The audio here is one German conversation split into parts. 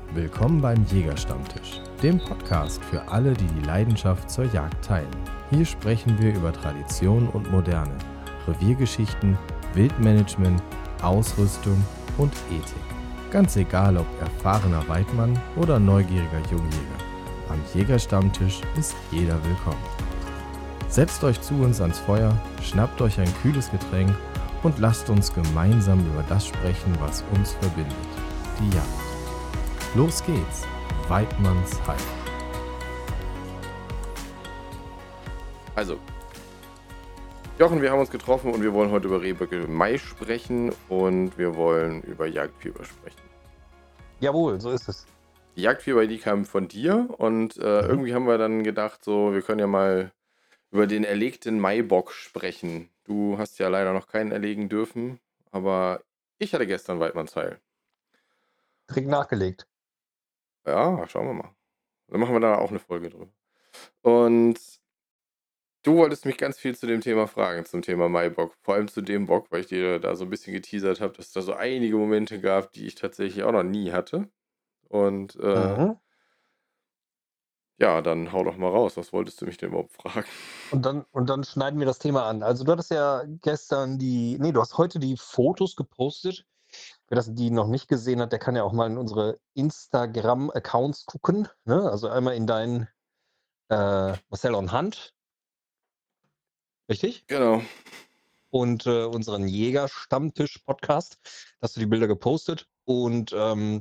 Willkommen beim Jägerstammtisch, dem Podcast für alle, die die Leidenschaft zur Jagd teilen. Hier sprechen wir über Tradition und Moderne, Reviergeschichten, Wildmanagement, Ausrüstung und Ethik. Ganz egal, ob erfahrener Weidmann oder neugieriger Jungjäger. Am Jägerstammtisch ist jeder willkommen. Setzt euch zu uns ans Feuer, schnappt euch ein kühles Getränk und lasst uns gemeinsam über das sprechen, was uns verbindet, die Jagd. Los geht's, Weidmanns Heim. Also, Jochen, wir haben uns getroffen und wir wollen heute über Rehböcke im Mai sprechen und wir wollen über Jagdfieber sprechen. Jawohl, so ist es. Die Jagdfieber, die kam von dir und irgendwie haben wir dann gedacht, so, wir können ja mal über den erlegten Maibock sprechen. Du hast ja leider noch keinen erlegen dürfen, aber ich hatte gestern Weidmanns Heil. Trick nachgelegt. Ja, schauen wir mal. Dann machen wir da auch eine Folge drüber. Und du wolltest mich ganz viel zu dem Thema fragen, zum Thema Maibock. Vor allem zu dem Bock, weil ich dir da so ein bisschen geteasert habe, dass es da so einige Momente gab, die ich tatsächlich auch noch nie hatte. Und ja, dann hau doch mal raus. Was wolltest du mich denn überhaupt fragen? Und dann schneiden wir das Thema an. Also du hattest ja gestern du hast heute die Fotos gepostet. Wer das die noch nicht gesehen hat, der kann ja auch mal in unsere Instagram-Accounts gucken. Ne? Also einmal in deinen Marcel on Hunt, richtig? Genau. Und unseren Jäger-Stammtisch-Podcast. Da hast du die Bilder gepostet. Und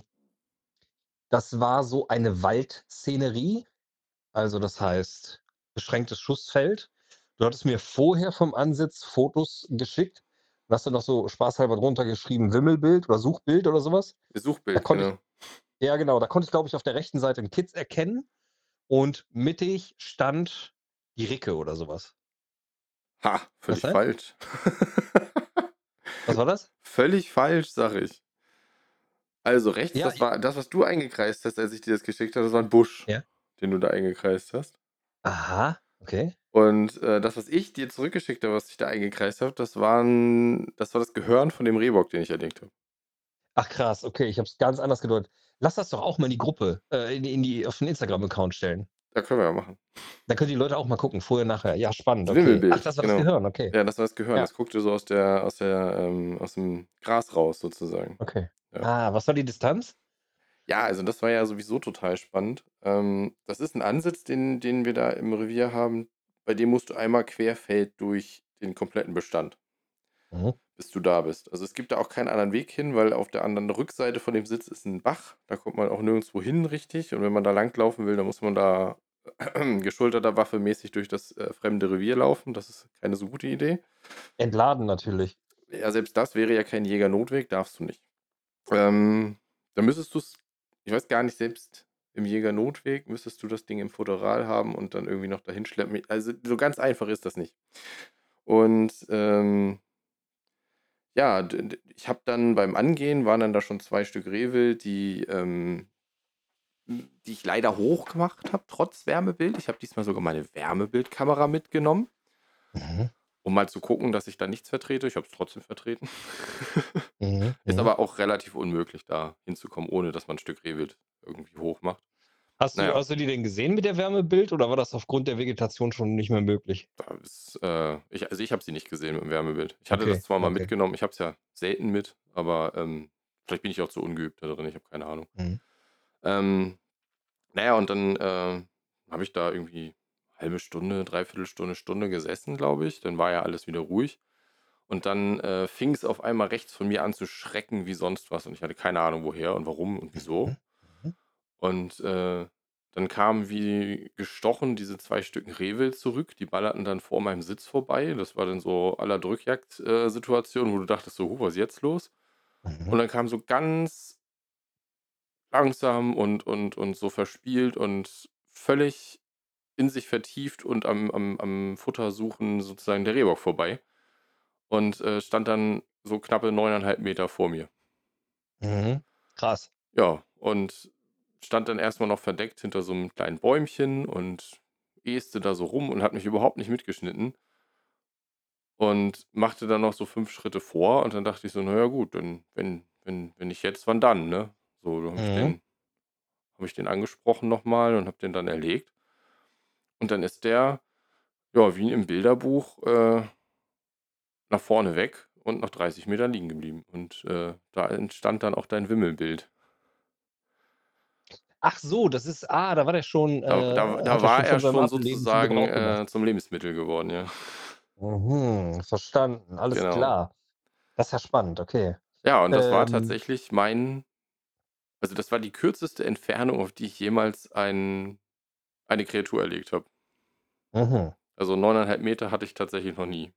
das war so eine Waldszenerie. Also das heißt, beschränktes Schussfeld. Du hattest mir vorher vom Ansitz Fotos geschickt. Und hast du noch so spaßhalber drunter geschrieben, Wimmelbild oder Suchbild oder sowas. Da Suchbild, konnte genau. ja genau, da konnte ich, glaube ich, auf der rechten Seite einen Kitz erkennen. Und mittig stand die Ricke oder sowas. Ha, völlig Was, falsch. was war das? Völlig falsch, sag ich. Also rechts, Ja, das war das, was du eingekreist hast, als ich dir das geschickt habe, das war ein Busch, ja. den du da eingekreist hast. Aha, okay. Und das, was ich dir zurückgeschickt habe, was ich da eingekreist habe, das war das Gehörn von dem Rehbock, den ich erlegt habe. Ach krass, okay, ich habe es ganz anders gedeutet. Lass das doch auch mal in die Gruppe, auf den Instagram-Account stellen. Da können wir ja machen. Da können die Leute auch mal gucken, vorher, nachher. Ja, spannend, Das okay. Ach, Wimmelbild, das war das genau. Gehirn, okay. Ja, das war das Gehirn. Ja. Das guckte so aus dem Gras raus, sozusagen. Okay. Ja. Was war die Distanz? Ja, also das war ja sowieso total spannend. Das ist ein Ansitz, den wir da im Revier haben. Bei dem musst du einmal querfeld durch den kompletten Bestand, Mhm. bis du da bist. Also es gibt da auch keinen anderen Weg hin, weil auf der anderen Rückseite von dem Sitz ist ein Bach. Da kommt man auch nirgendwo hin richtig. Und wenn man da langlaufen will, dann muss man da geschulterter Waffe mäßig durch das fremde Revier laufen. Das ist keine so gute Idee. Entladen natürlich. Ja, selbst das wäre ja kein Jägernotweg, darfst du nicht. Dann müsstest du es, ich weiß gar nicht, selbst im Jägernotweg müsstest du das Ding im Futteral haben und dann irgendwie noch dahin schleppen. Also so ganz einfach ist das nicht. Und ja, ich habe dann beim Angehen, waren dann da schon 2 Stück Rehwild, die ich leider hoch gemacht habe, trotz Wärmebild. Ich habe diesmal sogar meine Wärmebildkamera mitgenommen, Mhm. um mal zu gucken, dass ich da nichts vertrete. Ich habe es trotzdem vertreten. Mhm. Ist Mhm. aber auch relativ unmöglich, da hinzukommen, ohne dass man ein Stück Rehwild irgendwie hoch macht. Hast Naja, du die denn gesehen mit der Wärmebild oder war das aufgrund der Vegetation schon nicht mehr möglich? da ist, ich habe sie nicht gesehen mit dem Wärmebild. Ich hatte Okay, das zwar mal okay. mitgenommen, ich habe es ja selten mit, aber vielleicht bin ich auch zu ungeübt da drin, ich habe keine Ahnung. Mhm. Naja, und dann habe ich da irgendwie halbe Stunde, Dreiviertelstunde, Stunde gesessen, glaube ich. Dann war ja alles wieder ruhig. Und dann fing es auf einmal rechts von mir an zu schrecken wie sonst was. Und ich hatte keine Ahnung, woher und warum und wieso. Mhm. Und dann kamen wie gestochen diese 2 Stücken Rehwild zurück. Die ballerten dann vor meinem Sitz vorbei. Das war dann so à la Drückjagd-Situation, wo du dachtest so, was ist jetzt los? Mhm. Und dann kam so ganz langsam und so verspielt und völlig in sich vertieft und am Futter suchen sozusagen der Rehbock vorbei und stand dann so knappe 9,5 Meter vor mir. Mhm. Krass. Ja, und stand dann erstmal noch verdeckt hinter so einem kleinen Bäumchen und äste da so rum und hat mich überhaupt nicht mitgeschnitten und machte dann noch so 5 Schritte vor und dann dachte ich so: „Na ja gut, dann wenn nicht jetzt, wann dann", ne? So, dann habe ich Mhm. den habe ich den angesprochen nochmal und habe den dann erlegt. Und dann ist der, ja, wie im Bilderbuch, nach vorne weg und nach 30 Metern liegen geblieben. Und da entstand dann auch dein Wimmelbild. Ach so, da war der schon Da hat er war schon er von seinem schon Ableben zum sozusagen Gebrauch gemacht. zum Lebensmittel geworden, ja. Mhm, verstanden, alles Genau. klar. Das ist ja spannend, okay. Ja, und das war Ähm, tatsächlich also das war die kürzeste Entfernung, auf die ich jemals eine Kreatur erlegt habe. mhm. Also 9,5 Meter hatte ich tatsächlich noch nie.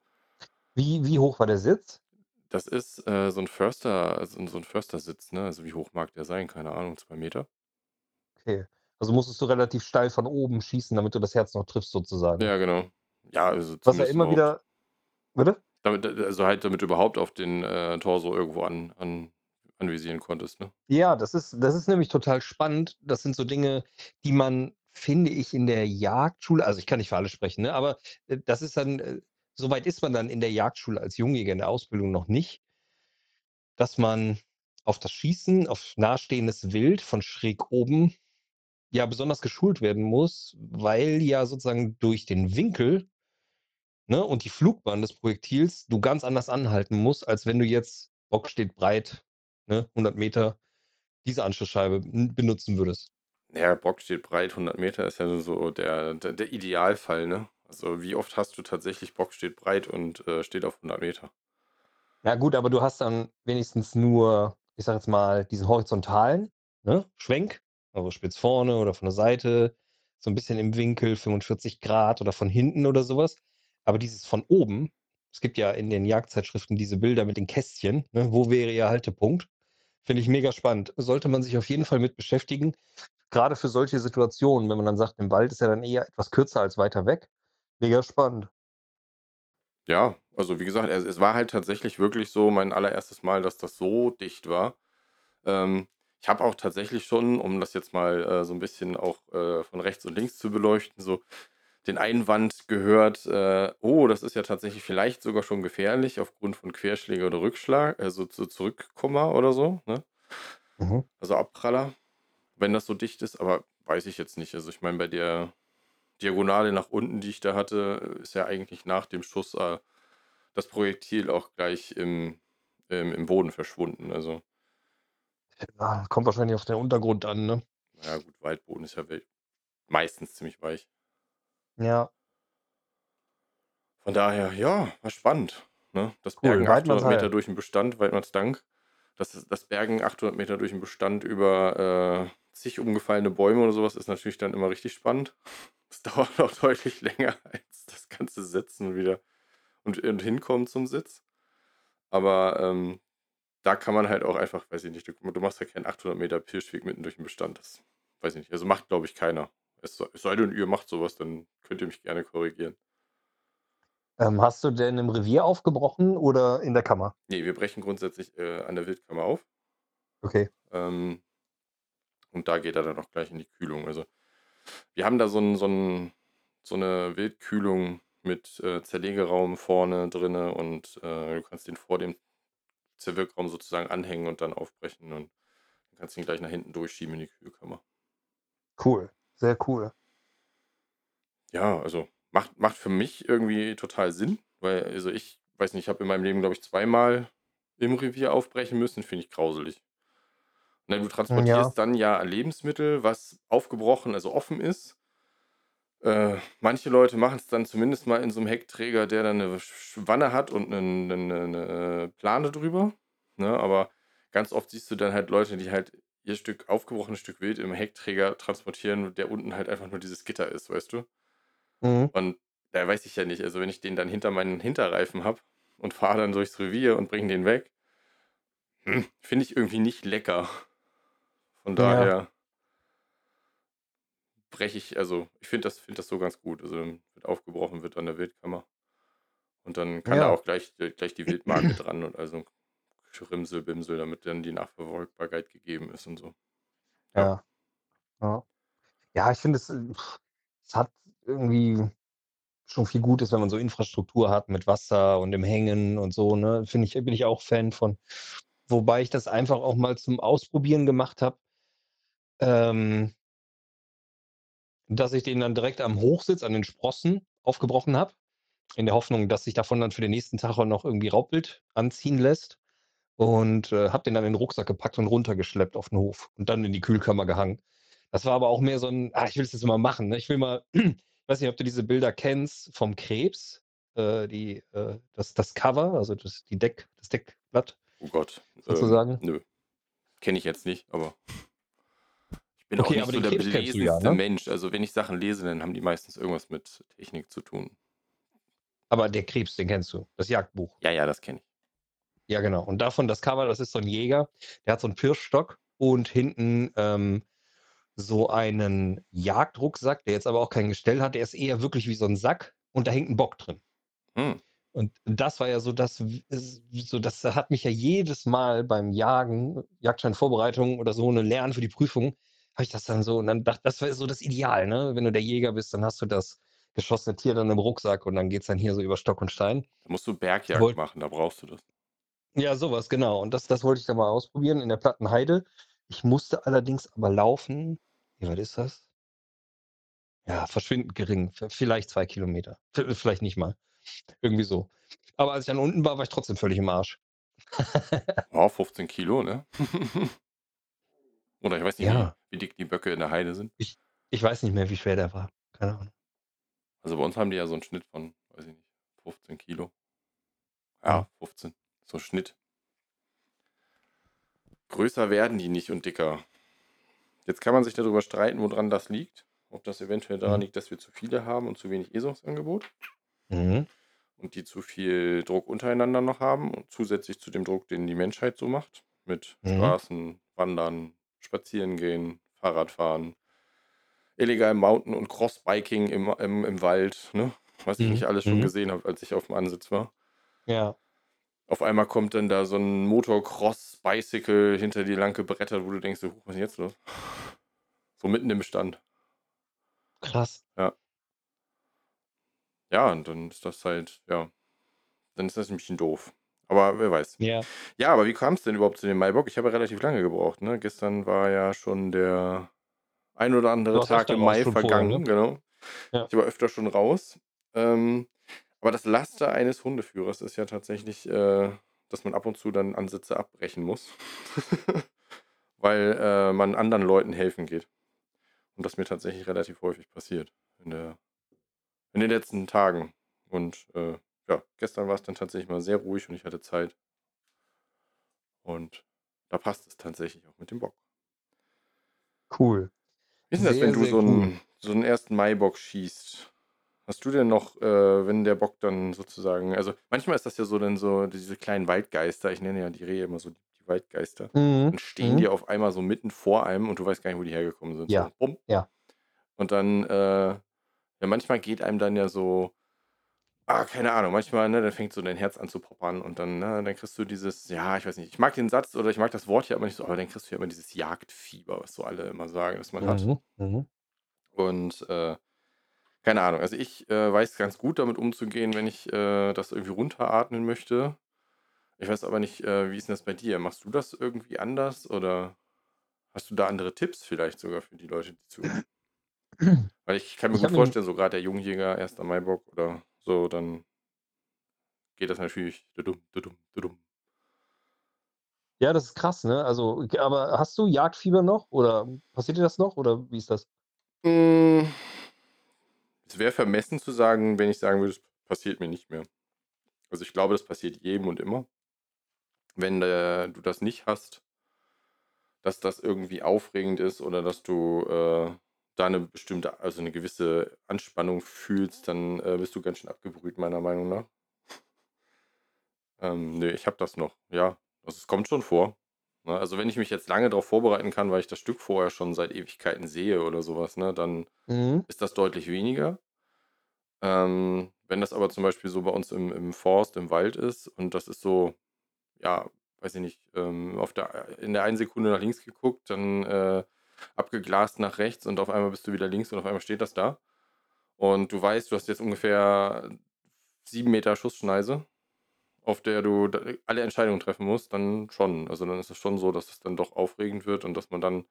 Wie hoch war der Sitz? Das ist, so 'n so 'n Förstersitz, ne? Also, wie hoch mag der sein? Keine Ahnung, 2 Meter? Okay. Also musstest du relativ steil von oben schießen, damit du das Herz noch triffst sozusagen. Ja, genau. Ja, also Was ja zumindest immer überhaupt wieder bitte? also halt, damit du überhaupt auf den, Torso irgendwo anvisieren konntest, ne? Ja, das ist nämlich total spannend. Das sind so Dinge, die man, finde ich, in der Jagdschule, also, ich kann nicht für alle sprechen, ne, aber, das ist dann so weit ist man dann in der Jagdschule als Jungjäger in der Ausbildung noch nicht, dass man auf das Schießen auf nahestehendes Wild von schräg oben ja besonders geschult werden muss, weil ja sozusagen durch den Winkel, ne, und die Flugbahn des Projektils du ganz anders anhalten musst, als wenn du jetzt Bock steht breit, ne, 100 Meter diese Anschlussscheibe benutzen würdest. Ja, Bock steht breit, 100 Meter ist ja so der Idealfall, ne? Also, wie oft hast du tatsächlich Bock steht breit und, steht auf 100 Meter? Ja gut, aber du hast dann wenigstens nur, ich sage jetzt mal, diesen horizontalen, ne, Schwenk, also spitz vorne oder von der Seite, so ein bisschen im Winkel, 45 Grad oder von hinten oder sowas. Aber dieses von oben, es gibt ja in den Jagdzeitschriften diese Bilder mit den Kästchen, ne, wo wäre Ihr Haltepunkt? Finde ich mega spannend. Sollte man sich auf jeden Fall mit beschäftigen, gerade für solche Situationen, wenn man dann sagt, im Wald ist ja dann eher etwas kürzer als weiter weg. Mega spannend. Ja, also, wie gesagt, es war halt tatsächlich wirklich so mein allererstes Mal, dass das so dicht war. Ähm, Ich habe auch tatsächlich schon, um das jetzt mal, so ein bisschen auch, von rechts und links zu beleuchten, so den Einwand gehört, „Oh, das ist ja tatsächlich vielleicht sogar schon gefährlich aufgrund von Querschläger oder Rückschlag, also, Zurückkomma oder so, ne? Mhm. Also, Abpraller, wenn das so dicht ist, aber weiß ich jetzt nicht. Also, ich meine, bei der Diagonale nach unten, die ich da hatte, ist ja eigentlich nach dem Schuss, das Projektil auch gleich im Boden verschwunden. Also, Ja, kommt wahrscheinlich auf den Untergrund an, ne? na ja gut, Waldboden ist ja meistens ziemlich weich. Ja, Von daher, ja, war spannend, ne? Das cool. Bergen 800 Meter Weidmannsheil. durch den Bestand, Weidmanns Dank. Das Bergen 800 Meter durch den Bestand über, zig umgefallene Bäume oder sowas ist natürlich dann immer richtig spannend. Das dauert auch deutlich länger als das ganze Sitzen wieder und Hinkommen zum Sitz. Aber, da kann man halt auch einfach, weiß ich nicht, du machst ja keinen 800 Meter Pirschweg mitten durch den Bestand. Das weiß ich nicht. Also, macht, glaube ich, keiner. Es sei denn, ihr macht sowas, dann könnt ihr mich gerne korrigieren. Hast du denn im Revier aufgebrochen oder in der Kammer? Ne, wir brechen grundsätzlich, an der Wildkammer auf, Okay, ähm, und da geht er dann auch gleich in die Kühlung. Also, wir haben da so 'ne Wildkühlung mit, Zerlegeraum vorne drinne und, du kannst den vor dem Zerwirkraum sozusagen anhängen und dann aufbrechen und dann kannst du ihn gleich nach hinten durchschieben in die Kühlkammer. cool. Sehr cool. Ja, also macht für mich irgendwie total Sinn, weil also ich weiß nicht, ich habe in meinem Leben, glaube ich, zweimal im Revier aufbrechen müssen, finde ich grauselig. Ne, du Ja, transportierst dann ja Lebensmittel, was aufgebrochen, also offen ist. Manche Leute machen es dann zumindest mal in so einem Heckträger, der dann eine Wanne hat und eine Plane drüber, ne? Aber ganz oft siehst du dann halt Leute, die halt ihr aufgebrochenes Stück Wild im Heckträger transportieren, der unten halt einfach nur dieses Gitter ist, weißt du? mhm. Und da weiß ich ja nicht, also, wenn ich den dann hinter meinen Hinterreifen habe und fahre dann durchs Revier und bringe den weg, finde ich irgendwie nicht lecker. Von Ja, daher breche ich also, ich finde das so ganz gut. Also, dann wird aufgebrochen, wird an der Wildkammer und dann kann da ja, auch gleich die Wildmarke dran und also Schrimsel-Bimsel, damit dann die Nachverfolgbarkeit gegeben ist und so. Ja. ja, ja. Ja, ich finde es hat irgendwie schon viel Gutes, wenn man so Infrastruktur hat mit Wasser und dem Hängen und so, ne? Bin ich auch Fan von. Wobei ich das einfach auch mal zum Ausprobieren gemacht habe. ähm, dass ich den dann direkt am Hochsitz an den Sprossen aufgebrochen habe, in der Hoffnung, dass sich davon dann für den nächsten Tag auch noch irgendwie Raubwild anziehen lässt. Und, habe den dann in den Rucksack gepackt und runtergeschleppt auf den Hof und dann in die Kühlkammer gehangen. Das war aber auch mehr so 'n: „Ah, ich will das jetzt mal machen, ne? Ich will mal“ ich weiß nicht, ob du diese Bilder kennst vom Krebs, das Cover, also das Deckblatt Oh Gott. sozusagen. Nö. Kenne ich jetzt nicht, aber ich bin auch Okay, nicht aber so den der Krebs kennst du ja, belesenste ne? Mensch. Also wenn ich Sachen lese, dann haben die meistens irgendwas mit Technik zu tun. Aber der Krebs, den kennst du, das Jagdbuch. Ja, ja, das kenne ich. Ja, genau. Und davon das Cover, das ist so 'n Jäger, der hat so 'n Pirschstock und hinten, so einen Jagdrucksack, der jetzt aber auch kein Gestell hat. Der ist eher wirklich wie so 'n Sack und da hängt 'n Bock drin. Hm. Und das war ja so das hat mich ja jedes Mal beim Jagen, Jagdscheinvorbereitung oder so, 'ne Lernen für die Prüfung, habe ich das dann so und dann dachte das war so das Ideal, ne? Wenn du der Jäger bist, dann hast du das geschossene Tier dann im Rucksack und dann geht's dann hier so über Stock und Stein. Da musst du Bergjagd Wollt machen, da brauchst du das. Ja, so was, genau. Und das wollte ich dann mal ausprobieren in der platten Heide. Ich musste allerdings aber laufen was ist das? Ja, verschwindend gering, vielleicht 2 Kilometer. Vielleicht nicht mal, irgendwie so. Aber als ich dann unten war, war ich trotzdem völlig im Arsch. Ja, 15 Kilo, ne? Oder ich weiß nicht, wie Ja, wie dick die Böcke in der Heide sind. ich ich weiß nicht mehr, wie schwer der war. Keine Ahnung. Also bei uns haben die ja so 'n Schnitt von, weiß ich nicht, 15 Kilo. Mhm. Ja, 15, so Schnitt. Größer werden die nicht und dicker. Jetzt kann man sich darüber streiten, woran das liegt. Ob das eventuell daran Mhm. liegt, dass wir zu viele haben und zu wenig ESOS-Angebot Mhm. und die zu viel Druck untereinander noch haben und zusätzlich zu dem Druck, den die Menschheit so macht, mit Mhm. Straßen, Wandern, Spazierengehen, Fahrradfahren, illegalem Mountain und Crossbiking im Wald, ne? Was ich nicht Mhm. alles schon Mhm. gesehen habe, als ich auf'm Ansitz war. Ja, Auf einmal kommt dann da so 'n Motocross-Bicycle hinter dir lang gebrettert, wo du denkst so: „Huch, was ist denn jetzt los?“ So mitten im Stand. krass. Ja. Ja, und dann ist das halt ja, dann ist das 'n bisschen doof. Aber wer weiß. Ja, Ja, aber wie kam's denn überhaupt zu dem Maibock? Ich habe ja relativ lange gebraucht, ne? Gestern war ja schon der ein oder du andere warst Tag öfter im raus Mai schon vorher, ne? vergangen, genau. Ja. Ich war öfter schon raus. Ähm, aber das Laster eines Hundeführers ist ja tatsächlich, dass man ab und zu dann Ansitze abbrechen muss, weil, man anderen Leuten helfen geht. Und das mir tatsächlich relativ häufig passiert in der in den letzten Tagen. Und, ja, gestern war's dann tatsächlich mal sehr ruhig und ich hatte Zeit. Und da passt es tatsächlich auch mit dem Bock. Cool. Wie ist denn das, wenn Sehr, du sehr so cool. 'n 1. Maibock schießt? Hast du denn noch, wenn der Bock dann sozusagen also, manchmal ist das ja so dann so diese kleinen Waldgeister, ich nenne ja die Rehe immer so die Waldgeister. Mhm. Dann stehen die Mhm. auf einmal so mitten vor einem und du weißt gar nicht, wo die hergekommen sind, so Ja, bumm. ja. Und dann, ja, manchmal geht einem dann ja so keine Ahnung, manchmal, ne, dann fängt so dein Herz an zu poppern und dann, ne, dann kriegst du dieses ja, ich weiß nicht, ich mag den Satz oder ich mag das Wort hier aber nicht so, aber dann kriegst du ja immer dieses Jagdfieber, was so alle immer sagen, dass man hat. Mhm. Mhm. Und, keine Ahnung, also ich, weiß ganz gut damit umzugehen, wenn ich, das irgendwie runteratmen möchte. Ich weiß aber nicht, wie ist denn das bei dir? Machst du das irgendwie anders oder hast du da andere Tipps vielleicht sogar für die Leute, die zuhören? Weil ich kann mir Ich gut habe mir vorstellen, so grad der Jungjäger, 1. Maibock oder so, dann geht das natürlich dudum, dudum, dudum. Ja, das ist krass, ne? Also, aber hast du Jagdfieber noch oder passiert dir das noch oder wie ist das? Hm, es wäre vermessen zu sagen, wenn ich sagen würde, es passiert mir nicht mehr. Also, ich glaube, das passiert jedem und immer. Wenn, du das nicht hast, dass das irgendwie aufregend ist oder dass du, da 'ne bestimmte also, 'ne gewisse Anspannung fühlst, dann, bist du ganz schön abgebrüht, meiner Meinung nach. Ne, ich habe das noch, ja. Also, es kommt schon vor, ne? Also, wenn ich mich jetzt lange drauf vorbereiten kann, weil ich das Stück vorher schon seit Ewigkeiten sehe oder so was, ne, dann Mhm. ist das deutlich weniger. Wenn das aber zum Beispiel so bei uns im Forst, im Wald ist und das ist so, ja, weiß ich nicht, auf der in der einen Sekunde nach links geguckt, dann, abgegrast nach rechts und auf einmal bist du wieder links und auf einmal steht das da. Und du weißt, du hast jetzt ungefähr 7 Meter Schussschneise, auf der du alle Entscheidungen treffen musst, dann schon. Also, dann ist es schon so, dass es dann doch aufregend wird und dass man dann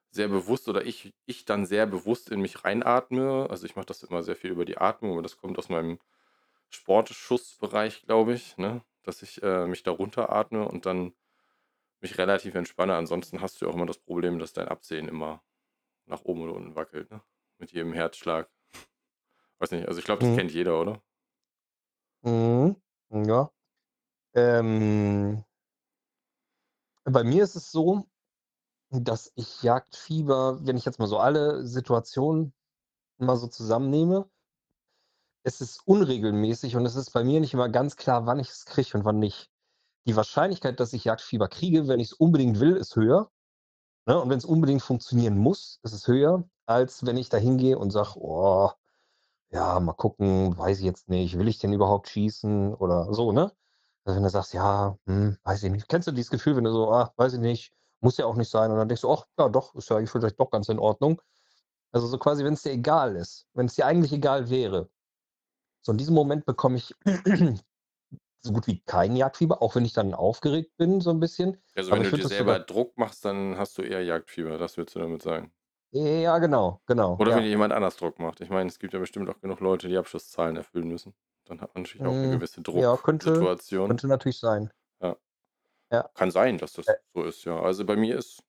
sehr bewusst oder ich dann sehr bewusst in mich reinatme. Also, ich mache das immer sehr viel über die Atmung, aber das kommt aus meinem Sportschussbereich, glaube ich, ne, dass ich, mich da runteratme und dann mich relativ entspanne. Ansonsten hast du ja auch immer das Problem, dass dein Absehen immer nach oben oder unten wackelt, ne, mit jedem Herzschlag. Weiß nicht, also, ich glaube, das Mhm. kennt jeder, oder? Mhm. Ja. Ähm, Bei mir ist es so, dass ich Jagdfieber, wenn ich jetzt mal so alle Situationen mal so zusammennehme, es ist unregelmäßig und es ist bei mir nicht immer ganz klar, wann ich es kriege und wann nicht. Die Wahrscheinlichkeit, dass ich Jagdfieber kriege, wenn ich es unbedingt will, ist höher, ne? Und wenn es unbedingt funktionieren muss, ist es höher, als wenn ich da hingehe und sage: „Oh, ja, mal gucken, weiß ich jetzt nicht. Will ich denn überhaupt schießen?“ Oder so, ne? Also, wenn du sagst: „Ja, weiß ich nicht.“ Kennst du dieses Gefühl, wenn du so: „Ah, weiß ich nicht, muss ja auch nicht sein.“ Und dann denkst du: „Ach, ja doch, ist ja eigentlich vielleicht doch ganz in Ordnung.“ Also, so quasi, wenn es dir egal ist, wenn es dir eigentlich egal wäre. So in diesem Moment bekomme ich so gut wie kein Jagdfieber, auch wenn ich dann aufgeregt bin so ein bisschen. Also, Aber wenn ich du würde dir das selber sogar Druck machst, dann hast du eher Jagdfieber, das willst du damit sagen? ja, genau, genau, Oder wenn ja. dir jemand anders Druck macht. Ich meine, es gibt ja bestimmt auch genug Leute, die Abschlusszahlen erfüllen müssen. Dann hat man natürlich auch 'ne gewisse Ja, Drucksituation. könnte natürlich sein. Ja, Ja. kann sein, dass Äh, das so ist, ja. Also, bei mir ist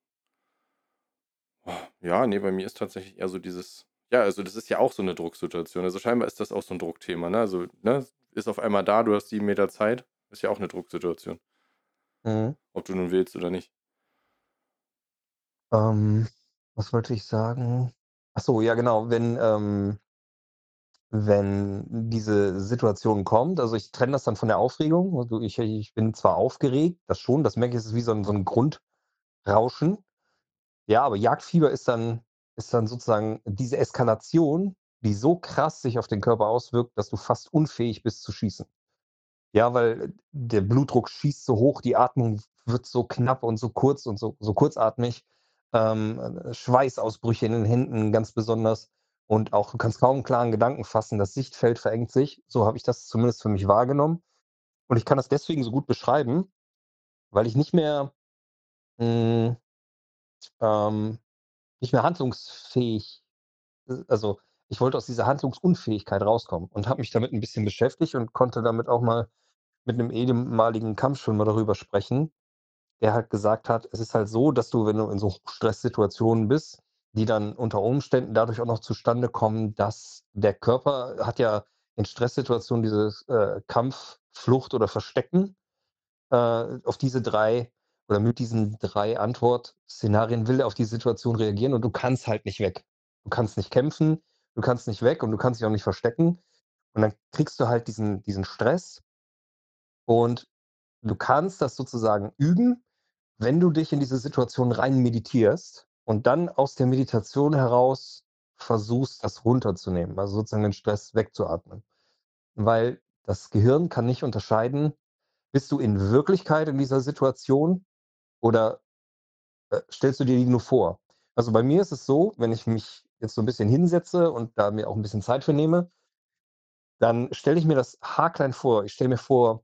ja, ne, bei mir ist tatsächlich eher so dieses ja, also, das ist ja auch so 'ne Drucksituation. Also, scheinbar ist das auch so 'n Druckthema, ne? Also, ne, ist auf einmal da, du hast 7 Meter Zeit, ist ja auch 'ne Drucksituation, mhm. ob du nun willst oder nicht. Ähm, Was wollte ich sagen? Ach so, ja genau, wenn diese Situation kommt, also ich trenne das dann von der Aufregung. Also ich bin zwar aufgeregt, das schon, das merke ich, es ist wie so 'n Grundrauschen. Ja, aber Jagdfieber ist dann sozusagen diese Eskalation, die so krass sich auf den Körper auswirkt, dass du fast unfähig bist zu schießen. Ja, weil der Blutdruck schießt so hoch, die Atmung wird so knapp und so kurz und so kurzatmig. Schweißausbrüche in den Händen ganz besonders und auch du kannst kaum 'n klaren Gedanken fassen. Das Sichtfeld verengt sich. So habe ich das zumindest für mich wahrgenommen. Und ich kann das deswegen so gut beschreiben, weil ich hm, ähm, nicht mehr handlungsfähig also, ich wollte aus dieser Handlungsunfähigkeit rauskommen und habe mich damit 'n bisschen beschäftigt und konnte damit auch mal mit 'nem ehemaligen Kampfschwimmer darüber sprechen, der halt gesagt hat, es ist halt so, dass du, wenn du in so Stresssituationen bist, die dann unter Umständen dadurch auch noch zustande kommen, dass der Körper hat ja in Stresssituationen dieses, Kampf, Flucht oder Verstecken. Auf diese 3 oder mit diesen 3 Antwortszenarien will er auf die Situation reagieren und du kannst halt nicht weg. Du kannst nicht kämpfen, du kannst nicht weg und du kannst dich auch nicht verstecken. Und dann kriegst du halt diesen Stress und du kannst das sozusagen üben, wenn du dich in diese Situation rein meditierst und dann aus der Meditation heraus versuchst, das runterzunehmen, also sozusagen den Stress wegzuatmen. Weil das Gehirn kann nicht unterscheiden, bist du in Wirklichkeit in dieser Situation oder, stellst du dir die nur vor? Also, bei mir ist es so, wenn ich mich jetzt so ein bisschen hinsetze und da mir auch ein bisschen Zeit für nehme, dann stelle ich mir das haarklein vor. Ich stelle mir vor,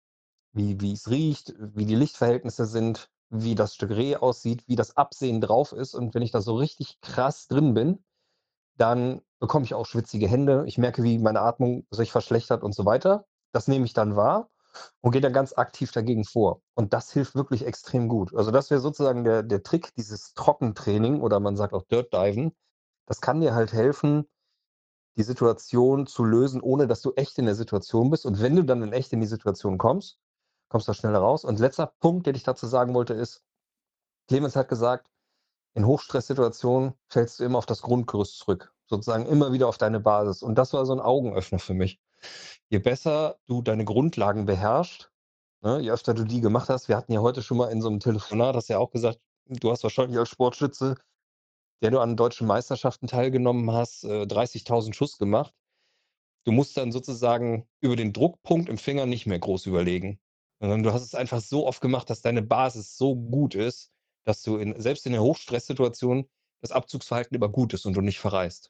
wie es riecht, wie die Lichtverhältnisse sind, wie das Stück Reh aussieht, wie das Absehen drauf ist. Und wenn ich da so richtig krass drin bin, dann bekomme ich auch schwitzige Hände. Ich merke, wie meine Atmung sich verschlechtert und so weiter. Das nehme ich dann wahr und gehe dann ganz aktiv dagegen vor. Und das hilft wirklich extrem gut. Also, das wäre sozusagen der Trick, dieses Trockentraining oder man sagt auch Dirt Diven. Das kann dir halt helfen, die Situation zu lösen, ohne dass du echt in der Situation bist. Und wenn du dann in echt in die Situation kommst, kommst du da schneller raus. Und letzter Punkt, den ich dazu sagen wollte, ist, Clemens hat gesagt, in Hochstresssituationen fällst du immer auf das Grundgerüst zurück, sozusagen immer wieder auf deine Basis. Und das war so ein Augenöffner für mich. Je besser du deine Grundlagen beherrschst, ne, je öfter du die gemacht hast, wir hatten ja heute schon mal in so einem Telefonat, hast ja auch gesagt, du hast wahrscheinlich als Sportschütze, der du an deutschen Meisterschaften teilgenommen hast, 30.000 Schuss gemacht. Du musst dann sozusagen über den Druckpunkt im Finger nicht mehr groß überlegen, sondern du hast es einfach so oft gemacht, dass deine Basis so gut ist, dass du selbst in der Hochstresssituation das Abzugsverhalten immer gut ist und du nicht verreist.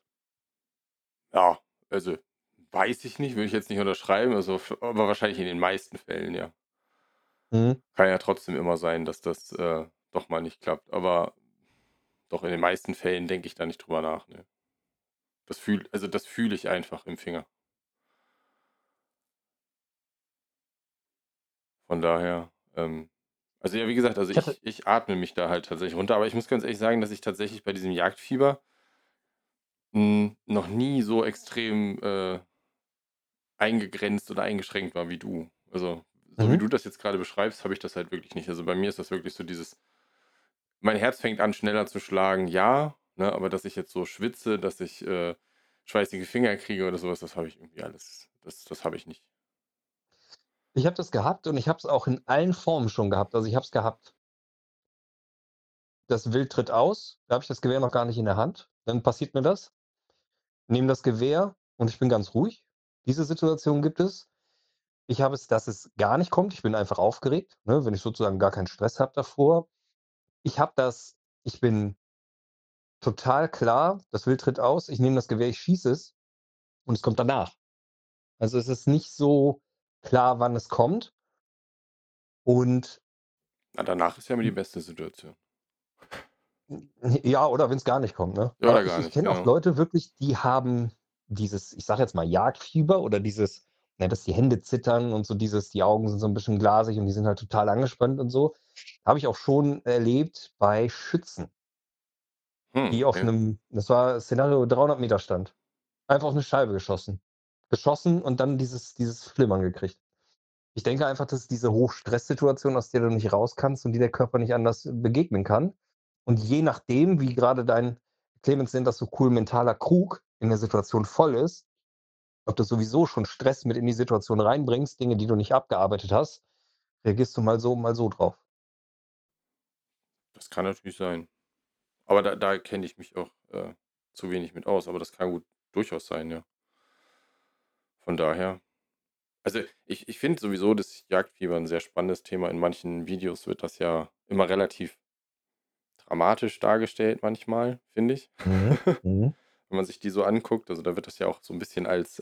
Ja, also, weiß ich nicht, würde ich jetzt nicht unterschreiben, also, aber wahrscheinlich in den meisten Fällen, ja. Mhm. Kann ja trotzdem immer sein, dass das, doch mal nicht klappt. Aber Doch in den meisten Fällen denke ich da nicht drüber nach. Ne? Das fühle ich einfach im Finger. Von daher, also ja, wie gesagt, also Ich hatte, ich atme mich da halt tatsächlich runter, aber ich muss ganz ehrlich sagen, dass ich tatsächlich bei diesem Jagdfieber noch nie so extrem eingegrenzt oder eingeschränkt war wie du. Also, so wie mhm. du das jetzt gerade beschreibst, habe ich das halt wirklich nicht. Also bei mir ist das wirklich so dieses, mein Herz fängt an schneller zu schlagen, ja, ne, aber dass ich jetzt so schwitze, dass ich schweißige Finger kriege oder sowas, das habe ich irgendwie alles, das habe ich nicht. Ich habe das gehabt und ich habe es auch in allen Formen schon gehabt. Also, ich habe es gehabt, das Wild tritt aus, da habe ich das Gewehr noch gar nicht in der Hand. Dann passiert mir das, nehme das Gewehr und ich bin ganz ruhig. Diese Situation gibt es. Ich habe es, dass es gar nicht kommt. Ich bin einfach aufgeregt, ne, wenn ich sozusagen gar keinen Stress habe davor. Ich habe das, ich bin total klar, das Wild tritt aus, ich nehme das Gewehr, ich schieße es und es kommt danach. Also, es ist nicht so klar, wann es kommt und Na, danach ist ja immer die beste Situation. ja, oder wenn es gar nicht kommt, ne? Ja, oder Aber gar ich nicht, kenne auch genau. Leute wirklich, die haben dieses, ich sage jetzt mal Jagdfieber oder dieses, ne, dass die Hände zittern und so dieses, die Augen sind so ein bisschen glasig und die sind halt total angespannt und so. Habe ich auch schon erlebt bei Schützen, die auf Okay. 'nem, das war Szenario 300 Meter Stand. Einfach auf 'ne Scheibe geschossen. Geschossen und dann dieses Flimmern gekriegt. Ich denke einfach, das ist diese Hochstresssituation, aus der du nicht raus kannst und die der Körper nicht anders begegnen kann. Und je nachdem, wie gerade dein, Clemens nennt das so cool, mentaler Krug in der Situation voll ist, ob du sowieso schon Stress mit in die Situation reinbringst, Dinge, die du nicht abgearbeitet hast, reagierst du mal so drauf. Das kann natürlich sein. Aber da kenne ich mich auch zu wenig mit aus, aber das kann gut durchaus sein, ja. Von daher. Also ich finde sowieso das Jagdfieber ein sehr spannendes Thema. In manchen Videos wird das ja immer relativ dramatisch dargestellt manchmal, finde ich. Mhm, mhm, Wenn man sich die so anguckt, also da wird das ja auch so ein bisschen als,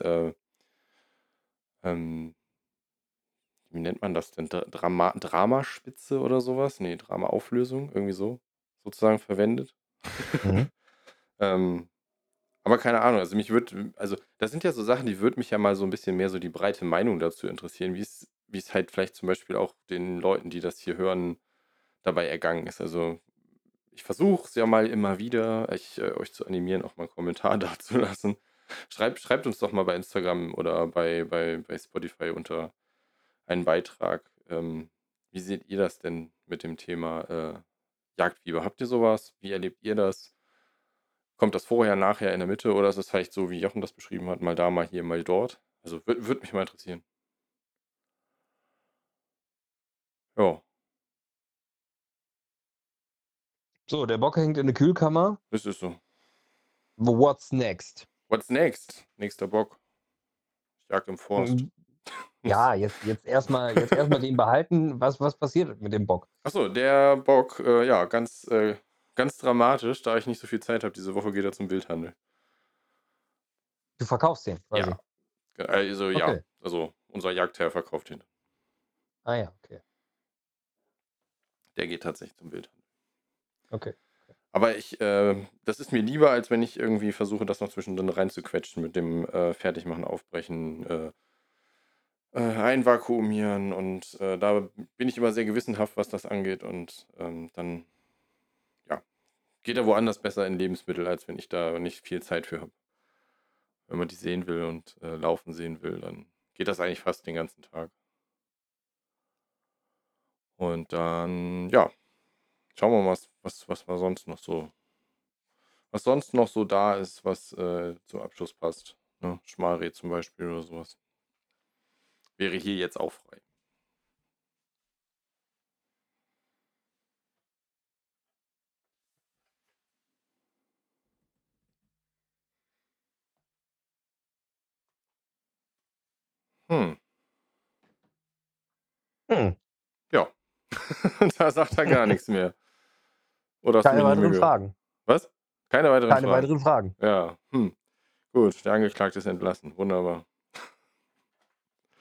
ähm, wie nennt man das denn? Dramaspitze oder sowas? Nee, Dramaauflösung, irgendwie so sozusagen verwendet. mhm. Ähm, aber keine Ahnung, also also das sind ja so Sachen, die würde mich ja mal so ein bisschen mehr so die breite Meinung dazu interessieren, wie es halt vielleicht zum Beispiel auch den Leuten, die das hier hören, dabei ergangen ist. Also ich versuche es ja mal immer wieder, euch zu animieren, auch mal einen Kommentar dazulassen. Schreibt uns doch mal bei Instagram oder bei Spotify unter einen Beitrag. Wie seht ihr das denn mit dem Thema Jagdfieber? Habt ihr sowas? Wie erlebt ihr das? Kommt das vorher, nachher, in der Mitte oder ist es vielleicht so, wie Jochen das beschrieben hat, mal da, mal hier, mal dort? Also würde mich mal interessieren. Ja, So, der Bock hängt in der Kühlkammer. das ist so. What's next? What's next? Nächster Bock. Jagd im Forst. Hm, ja, jetzt erst mal den behalten. Was passiert mit dem Bock? Achso, der Bock, ja, ganz dramatisch, da ich nicht so viel Zeit habe. Diese Woche geht er zum Wildhandel. Du verkaufst den quasi. Ja, also ja, Okay. also unser Jagdherr verkauft ihn. Ah ja, okay. Der geht tatsächlich zum Wildhandel. Okay. Aber das ist mir lieber, als wenn ich irgendwie versuche, das noch zwischendrin reinzuquetschen mit dem Fertigmachen, Aufbrechen, einvakuumieren und da bin ich immer sehr gewissenhaft, was das angeht und dann, ja, geht er woanders besser in Lebensmittel, als wenn ich da nicht viel Zeit für habe. Wenn man die sehen will und laufen sehen will, dann geht das eigentlich fast den ganzen Tag. Und dann, ja, schauen wir mal, was sonst noch so da ist, was zum Abschluss passt. Ne? Schmalreh zum Beispiel oder sowas. Wäre hier jetzt auch frei. Hm, Hm. ja. Da sagt er gar nichts mehr. Oder hast du Keine mich nicht mehr weiteren gehört? Fragen. Was? Keine weiteren Keine Fragen. weiteren Fragen. Ja, gut, der Angeklagte ist entlassen. Wunderbar.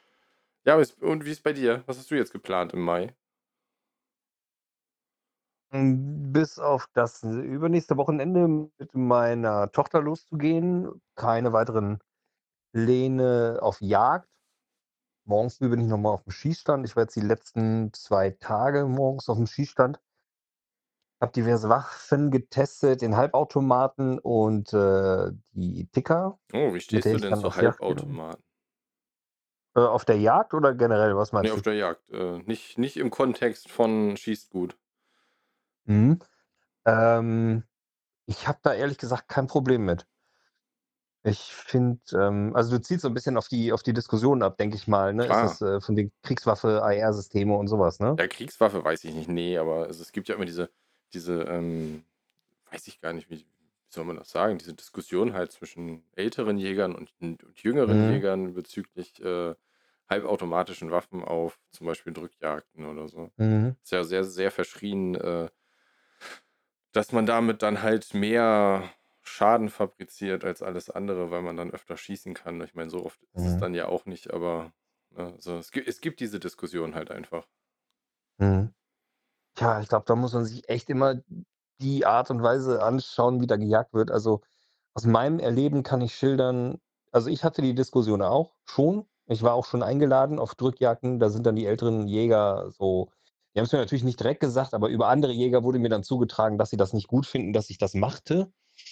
Ja, und wie ist bei dir? Was hast du jetzt geplant im Mai? Bis auf das übernächste Wochenende mit meiner Tochter loszugehen, keine weiteren Pläne auf Jagd. Morgen früh bin ich noch mal auf'm Schießstand. Ich war jetzt die letzten 2 Tage morgens auf'm Schießstand, habe diverse Waffen getestet, den Halbautomaten und, die Tikka, Oh, wie mit stehst der du ich denn dann zu auf Jagd gehe. Halbautomaten? Auf der Jagd oder generell, was Ne, meinst auf du? der Jagd. Nicht im Kontext von schießt gut. Mhm. Ähm, Ich habe da ehrlich gesagt kein Problem mit. Ich finde, also, du zielst so 'n bisschen auf die Diskussion ab, denke ich mal, ne? Ist Klar. das, von wegen Kriegswaffe, AR-Systeme und so was, ne? Ja, Kriegswaffe weiß ich nicht, ne, aber es gibt ja immer diese, weiß ich gar nicht, wie soll man das sagen, diese Diskussion halt zwischen älteren Jägern und jüngeren Mhm, Jägern bezüglich, halbautomatischen Waffen auf zum Beispiel Drückjagden oder so. mhm, Ist ja sehr, sehr verschrien, dass man damit dann halt mehr Schaden fabriziert als alles andere, weil man dann öfter schießen kann. Ich meine, so oft ist es mhm, dann ja auch nicht, aber, ne, so es gibt diese Diskussion halt einfach. mhm. Tja, ich glaube, da muss man sich echt immer die Art und Weise anschauen, wie da gejagt wird. Also, aus meinem Erleben kann ich schildern, also, ich hatte die Diskussion auch schon. Ich war auch schon eingeladen auf Drückjagden. Da sind dann die älteren Jäger so, die haben's mir natürlich nicht direkt gesagt, aber über andere Jäger wurde mir dann zugetragen, dass sie das nicht gut finden, dass ich das machte.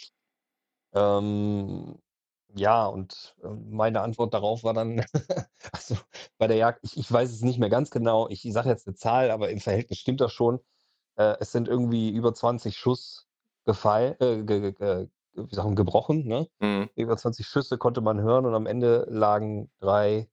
Ähm, ja, und, meine Antwort darauf war dann also, bei der Jagd, ich weiß es nicht mehr ganz genau. Ich sage jetzt eine Zahl, aber im Verhältnis stimmt das schon. Es sind irgendwie über 20 Schuss gefall wie sagt man, gebrochen, ne? Mhm. Über 20 Schüsse konnte man hören und am Ende lagen 3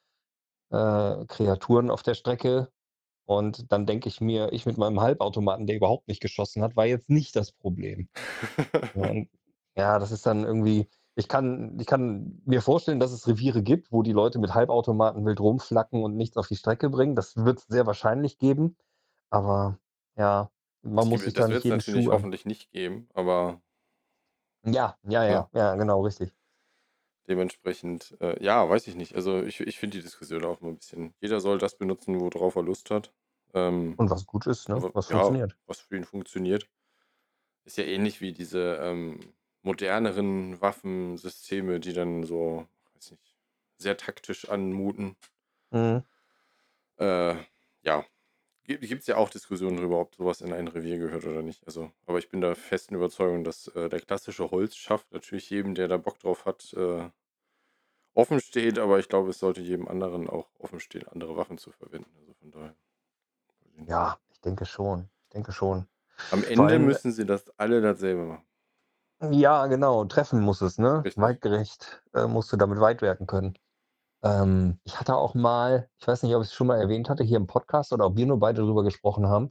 Kreaturen auf der Strecke. Und dann denke ich mir, ich mit meinem Halbautomaten, der überhaupt nicht geschossen hat, war jetzt nicht das Problem. Ja, und ja, das ist dann irgendwie, ich kann mir vorstellen, dass es Reviere gibt, wo die Leute mit Halbautomaten wild rumflacken und nichts auf die Strecke bringen. Das wird's sehr wahrscheinlich geben, aber ja, man muss sich da Das nicht wird es jeden natürlich Schuh an. hoffentlich nicht geben, aber, Ja, ja, ne, ja, ja, genau, richtig. dementsprechend, ja, weiß ich nicht. Also, ich finde die Diskussion auch immer ein bisschen, jeder soll das benutzen, worauf er Lust hat. Und was gut ist, ne? Aber Was ja, funktioniert. was für ihn funktioniert. Ist ja ähnlich wie diese, moderneren Waffensysteme, die dann so, weiß nicht, sehr taktisch anmuten. Mhm. Äh, ja, gibt's ja auch Diskussionen darüber, ob sowas in ein Revier gehört oder nicht. Also, aber ich bin der festen Überzeugung, dass, der klassische Holzschaft natürlich jedem, der da Bock drauf hat, offen steht, aber ich glaube, es sollte jedem anderen auch offen stehen, andere Waffen zu verwenden. Also, von daher, weiß ich nicht. Ja, ich denke schon. Ich denke schon. Am Vor Ende allem, müssen sie das alle dasselbe machen. ja, genau, treffen muss es, ne? Richtig. Weitgerecht, musst du damit weitwerken können. Ich hatte auch mal, ich weiß nicht, ob ich's schon mal erwähnt hatte hier im Podcast oder ob wir nur beide drüber gesprochen haben.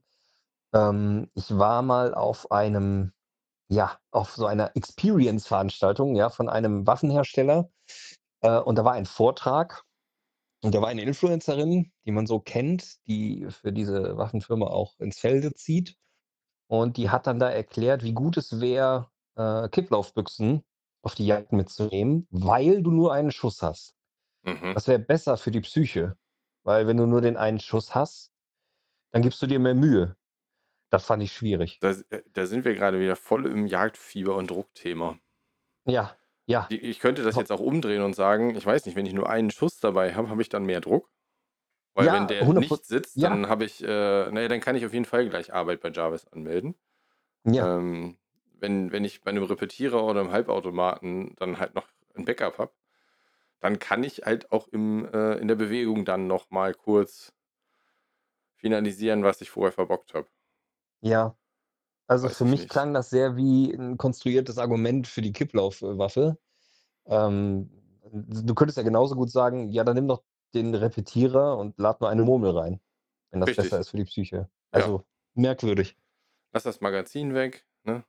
Ich war mal auf einem, ja, auf so einer Experience-Veranstaltung, ja, von einem Waffenhersteller, und da war ein Vortrag und da war eine Influencerin, die man so kennt, die für diese Waffenfirma auch ins Felde zieht. Und die hat dann da erklärt, wie gut es wäre, Kipplaufbüchsen auf die Jagd mitzunehmen, weil du nur einen Schuss hast. Mhm. Das wäre besser für die Psyche, weil wenn du nur den einen Schuss hast, dann gibst du dir mehr Mühe. Das fand ich schwierig. Da sind wir gerade wieder voll im Jagdfieber und Druckthema. Ja, ja, Ich könnte das top. jetzt auch umdrehen und sagen, ich weiß nicht, wenn ich nur einen Schuss dabei habe, habe ich dann mehr Druck? Weil wenn Ja, der 100 nicht sitzt, ja, dann habe ich, na ja, dann kann ich auf jeden Fall gleich Arbeit bei Jarvis anmelden. ja, Ähm, wenn ich bei einem Repetierer oder einem Halbautomaten dann halt noch ein Backup habe, dann kann ich halt auch in der Bewegung dann noch mal kurz finalisieren, was ich vorher verbockt habe. ja. Also, Weiß für ich mich nicht. klang das sehr wie 'n konstruiertes Argument für die Kipplaufwaffe. Ähm, Du könntest ja genauso gut sagen: „Ja, dann nimm doch den Repetierer und lad nur eine Murmel rein, wenn das besser Richtig, ist für die Psyche.“ ja. Also, merkwürdig. Lass das Magazin weg, ne?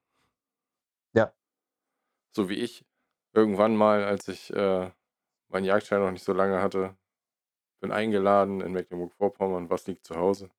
Ja, So wie ich irgendwann mal, als ich, meinen Jagdschein noch nicht so lange hatte, bin eingeladen in Mecklenburg-Vorpommern. Was liegt zu Hause?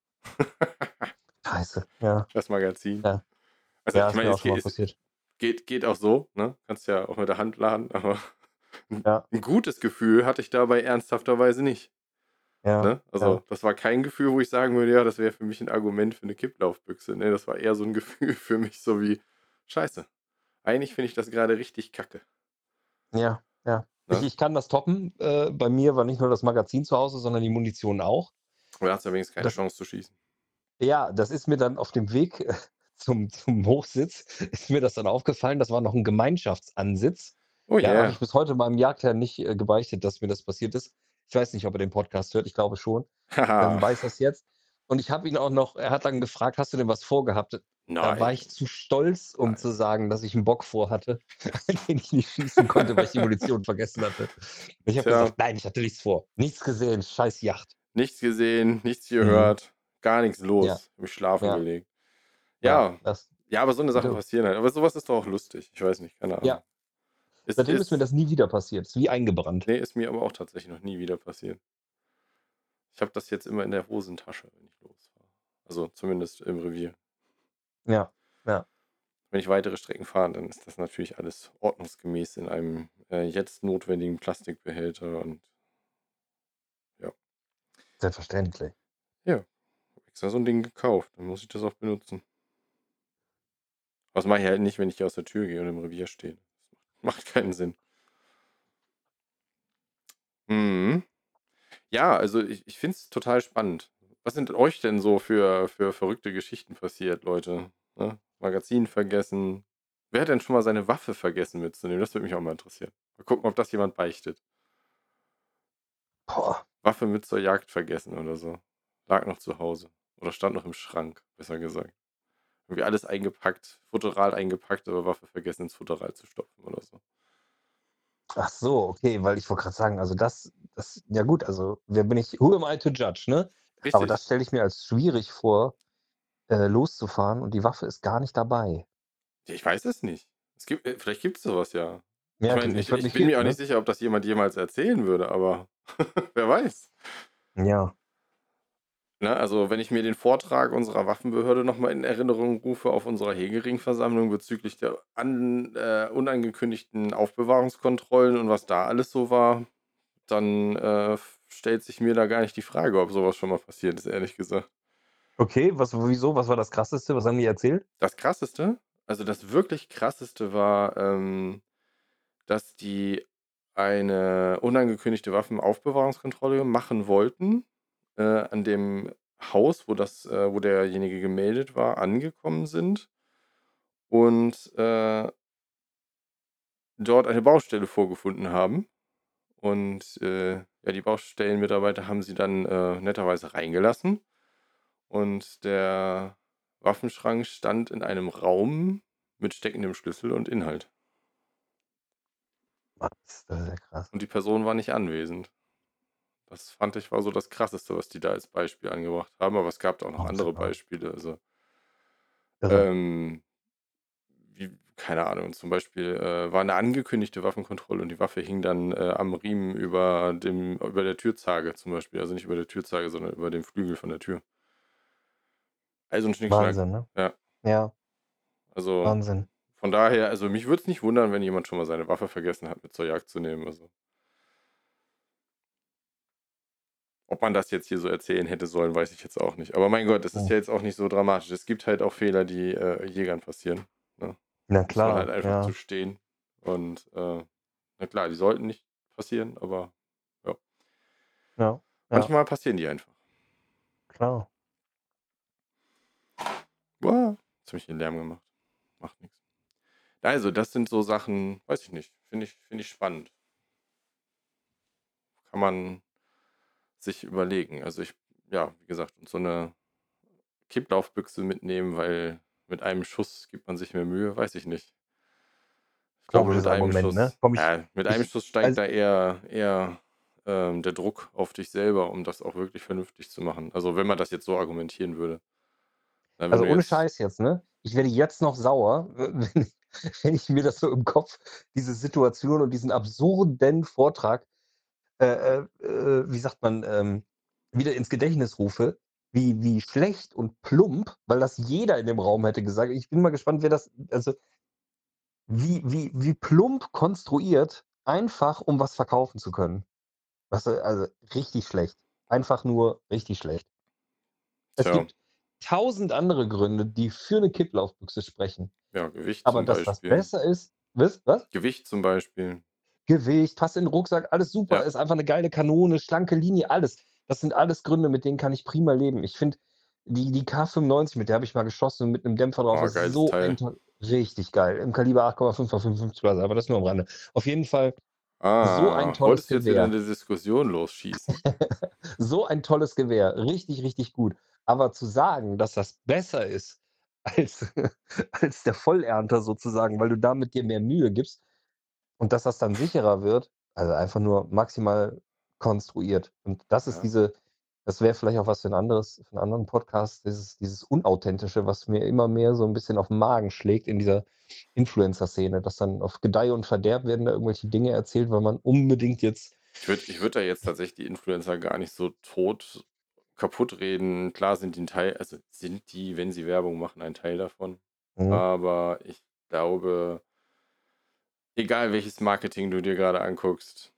scheiße. Ja, Das Magazin. ja. Also, Ja, ich ist meine, mir auch es schon mal geht passiert. geht auch so, ne? Kannst ja auch mit der Hand laden, aber 'n Ja. 'n gutes Gefühl hatte ich dabei ernsthafterweise nicht. Ja, Ne? Also, ja. das war kein Gefühl, wo ich sagen würde, ja, das wäre für mich ein Argument für eine Kipplaufbüchse. Ne, das war eher so ein Gefühl für mich so wie: „Scheiße, eigentlich finde ich das gerade richtig kacke“, Ja, ja. Ich ne? ich kann das toppen. Bei mir war nicht nur das Magazin zu Hause, sondern die Munition auch. Aber da hast du ja wenigstens keine Das Chance zu schießen. Ja, das ist mir dann auf dem Weg, zum Hochsitz ist mir das dann aufgefallen. Das war noch 'n Gemeinschaftsansitz. Oh Ja, habe yeah. ich bis heute meinem Jagdherrn nicht, gebeichtet, dass mir das passiert ist. Ich weiß nicht, ob er den Podcast hört, ich glaube schon. Haha. Weiß das jetzt. Und ich habe ihn auch noch er hat dann gefragt: „Hast du denn was vorgehabt?“ Da war Nein, ich zu stolz, um nein. zu sagen, dass ich 'n Bock vorhatte, den ich nicht schießen konnte, weil ich die Munition vergessen hatte. Ich habe Tja, gesagt: „Nein, ich hatte nichts vor. Nichts gesehen, scheiß Yacht.“ nichts gesehen, nichts Mhm. gehört, gar nichts Ja, los. Habe mich schlafen ja, gelegt. ja, Ja, das ja, aber so 'ne Sachen du passieren halt. Aber so was ist doch auch lustig. Ich weiß nicht, keine ja. Ahnung. Es Seitdem ist mir ist das nie wieder passiert. Ist wie eingebrannt. ne, ist mir aber auch tatsächlich noch nie wieder passiert. Ich habe das jetzt immer in der Hosentasche, wenn ich losfahre. Also, zumindest im Revier. Ja, ja. Wenn ich weitere Strecken fahre, dann ist das natürlich alles ordnungsgemäß in einem, jetzt notwendigen Plastikbehälter und ja. Selbstverständlich. Ja, habe extra so 'n Ding gekauft, dann muss ich das auch benutzen. Das mache ich halt nicht, wenn ich hier aus der Tür gehe und im Revier stehe. Das macht keinen Sinn. Mhm. Ja, also ich finde es total spannend. Was sind euch denn so für verrückte Geschichten passiert, Leute, ne? Magazin vergessen. Wer hat denn schon mal seine Waffe vergessen mitzunehmen? Das würde mich auch mal interessieren. Mal gucken, ob das jemand beichtet. Boah, Waffe mit zur Jagd vergessen oder so. Lag noch zu Hause oder stand noch im Schrank, besser gesagt. Irgendwie alles eingepackt, Futteral eingepackt, aber Waffe vergessen ins Futteral zu stopfen oder so. ach so, okay, weil ich wollte grad sagen, also das ja gut, also wer bin ich who am I to judge, ne? Aber Richtig. das stelle ich mir als schwierig vor, loszufahren und die Waffe ist gar nicht dabei. Ja, ich weiß es nicht. Es gibt vielleicht gibt's so was ja. Ich meine, Merkwürdig, wird ich nicht bin viel, mir auch nicht ne? sicher, ob das jemand jemals erzählen würde, aber wer weiß. Ja. Ne, also, wenn ich mir den Vortrag unserer Waffenbehörde noch mal in Erinnerung rufe auf unserer Hegeringversammlung bezüglich der unangekündigten Aufbewahrungskontrollen und was da alles so war, dann, stellt sich mir da gar nicht die Frage, ob so was schon mal passiert ist, ehrlich gesagt. Okay, was wieso? Was war das Krasseste? Was haben die erzählt? Das Krasseste, also das wirklich Krasseste war, dass die eine unangekündigte Waffenaufbewahrungskontrolle machen wollten, an dem Haus, wo derjenige gemeldet war, angekommen sind und, dort eine Baustelle vorgefunden haben. Und, ja, die Baustellenmitarbeiter haben sie dann, netterweise reingelassen und der Waffenschrank stand in einem Raum mit steckendem Schlüssel und Inhalt. Was? Das ist ja krass. Und die Person war nicht anwesend. Das fand ich war so das Krasseste, was die da als Beispiel angebracht haben, aber es gab da auch noch Oh, andere super. Beispiele. Also, Irre. ähm, wie keine Ahnung, zum Beispiel, war eine angekündigte Waffenkontrolle und die Waffe hing dann, am Riemen über der Türzage zum Beispiel. Also, nicht über der Türzage, sondern über dem Flügel von der Tür. Also 'n Schnickschnack. Wahnsinn, ne? Ja, Ja, also, Wahnsinn. von daher also, mich würde es nicht wundern, wenn jemand schon mal seine Waffe vergessen hat, mit zur Jagd zu nehmen. Also, ob man das jetzt hier so erzählen hätte sollen, weiß ich jetzt auch nicht. Aber mein Gott, das ist Hm. ja jetzt auch nicht so dramatisch. Es gibt halt auch Fehler, die, Jägern passieren, ne? Na Muss man halt klar, einfach ja. zustehen. Und, na klar, die sollten nicht passieren, aber ja, Ja, ja, manchmal passieren die einfach. klar. Wow, jetzt habe ich hier Lärm gemacht. Macht nix. Also, das sind so Sachen, weiß ich nicht, finde ich spannend. Kann man sich überlegen. Also, ja, wie gesagt, und so eine Kipplaufbüchse mitnehmen, weil mit einem Schuss gibt man sich mehr Mühe, weiß ich nicht. Ich glaube, Komisches Argument, ne? Mit einem Ich Schuss steigt also da eher, der Druck auf dich selber, um das auch wirklich vernünftig zu machen. Also, wenn man das jetzt so argumentieren würde. Na, wenn Also, du ohne jetzt Scheiß jetzt, ne? Ich werde jetzt noch sauer, wenn ich mir das so im Kopf diese Situation und diesen absurden Vortrag, wie sagt man, wieder ins Gedächtnis rufe, wie schlecht und plump, weil das jeder in dem Raum hätte gesagt. Ich bin mal gespannt, wer das also, wie plump konstruiert, einfach um was verkaufen zu können. Weißt du, also richtig schlecht. einfach nur richtig schlecht. Es Tja, gibt 1.000 andere Gründe, die für 'ne Kipplaufbüchse sprechen. ja, Gewicht Aber zum dass das Beispiel. besser ist, was? Gewicht zum Beispiel. Gewicht, passt in den Rucksack, alles super, Ja. ist einfach 'ne geile Kanone, schlanke Linie, alles. Das sind alles Gründe, mit denen kann ich prima leben. Ich finde, die K95, mit der habe ich mal geschossen mit 'nem Dämpfer drauf, Oh, das ist geiles so ein Teil. toll richtig geil. Im Kaliber 8,5 x 55 Blasser, aber das nur am Rande. Auf jeden Fall so ein tolles Wolltest du jetzt wieder Gewehr. 'ne Diskussion losschießen? So ein tolles Gewehr, richtig, richtig gut. Aber zu sagen, dass das besser ist als als der Vollernter sozusagen, weil du damit dir mehr Mühe gibst und dass das dann sicherer wird, also einfach nur maximal konstruiert. Und das ist Ja. das wäre vielleicht auch was für 'n anderen Podcast, dieses Unauthentische, was mir immer mehr so 'n bisschen auf 'n Magen schlägt in dieser Influencer-Szene, dass dann auf Gedeih und Verderb werden da irgendwelche Dinge erzählt, weil man unbedingt jetzt Ich würde da jetzt tatsächlich die Influencer gar nicht so tot kaputt reden. Klar sind die 'n Teil, also, sind die, wenn sie Werbung machen, ein Teil davon. mhm, Aber ich glaube, egal welches Marketing du dir grade anguckst,